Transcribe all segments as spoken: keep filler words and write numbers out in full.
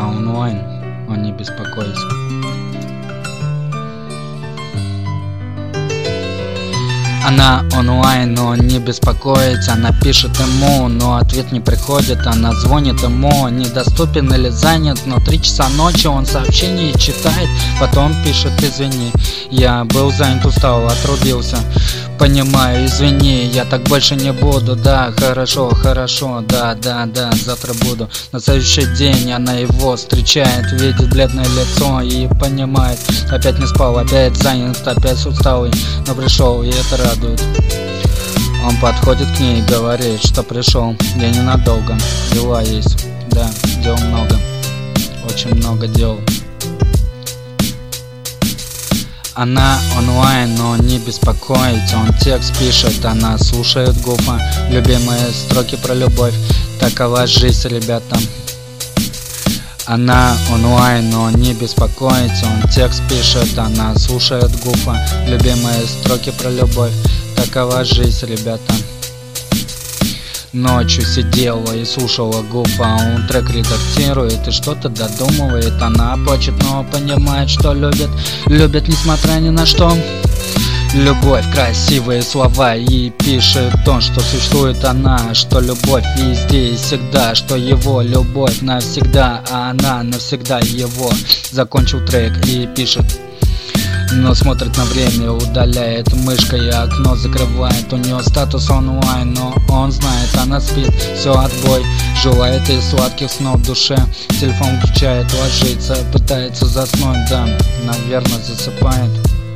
она онлайн, он не беспокоится. Она онлайн, но не беспокоится. Она пишет ему, но ответ не приходит. Она звонит ему, недоступен или занят. Но три часа ночи он сообщение читает. Потом пишет: извини, я был занят, устал, отрубился. Понимаю, извини, я так больше не буду. Да, хорошо, хорошо, да, да, да, завтра буду. На следующий день она его встречает, видит бледное лицо и понимает: опять не спал, опять занят, опять усталый, но пришел, и это радует. Он подходит к ней и говорит, что пришел, я ненадолго, дела есть. Да, дел много, очень много дел. Она онлайн, но не беспокоится. Он текст пишет, она слушает гуфа. Любимые строки про любовь. Такова жизнь, ребята. Она онлайн, но не беспокоится. Он текст пишет, она слушает гуфа. Любимые строки про любовь. Такова жизнь, ребята. Ночью сидела и слушала гуфа, он трек редактирует и что-то додумывает. Она плачет, но понимает, что любит, любит несмотря ни на что. Любовь, красивые слова, и пишет то, что существует она, что любовь везде и всегда, что его любовь навсегда, а она навсегда его. Закончил трек и пишет, но смотрит на время, удаляет мышкой, окно закрывает. У нее статус онлайн, но он знает, она спит, все, отбой. Желает ей сладких снов в душе. Телефон включает, ложится, пытается заснуть, да, наверное, засыпает.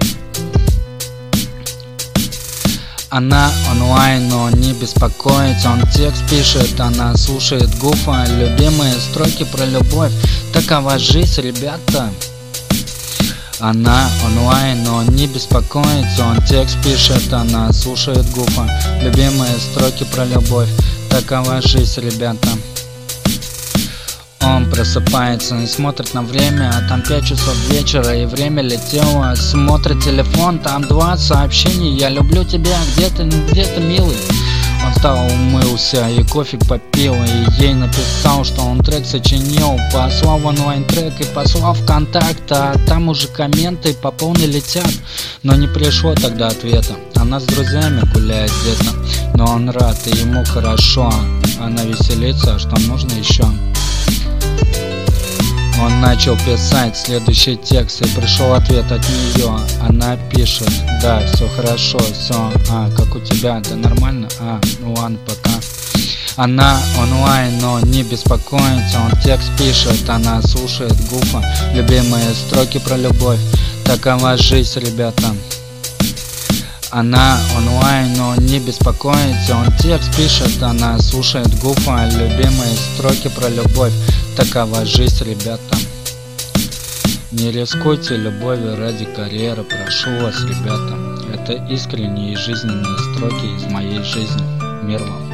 Она онлайн, но не беспокоится. Он текст пишет, она слушает гуфа. Любимые строки про любовь. Такова жизнь, ребята. Она онлайн, но не беспокоится. Он текст пишет, она слушает гуфа. Любимые строки про любовь. Такова жизнь, ребята. Он просыпается и смотрит на время, а там пять часов вечера и время летело. Смотрит телефон, там два сообщения: я люблю тебя, где ты, где ты, милый? Он встал, умылся и кофе попил, и ей написал, что он трек сочинил. Послал в онлайн трек и послал ВКонтакте, а там уже комменты по полной летят. Но не пришло тогда ответа. Она с друзьями гуляет где-то, но он рад и ему хорошо. Она веселится, что нужно еще. Он начал писать следующий текст, и пришел ответ от нее. Она пишет: да, все хорошо, все, а, как у тебя, да нормально, а, ну ладно, пока. Она онлайн, но не беспокоится. Он текст пишет, она слушает гуфа. Любимые строки про любовь. Такова жизнь, ребята. Она онлайн, но не беспокоится. Он текст пишет, она слушает гуфа. Любимые строки про любовь. Такова жизнь, ребята. Не рискуйте любовью ради карьеры, прошу вас, ребята. Это искренние жизненные строки из моей жизни. Мир вам.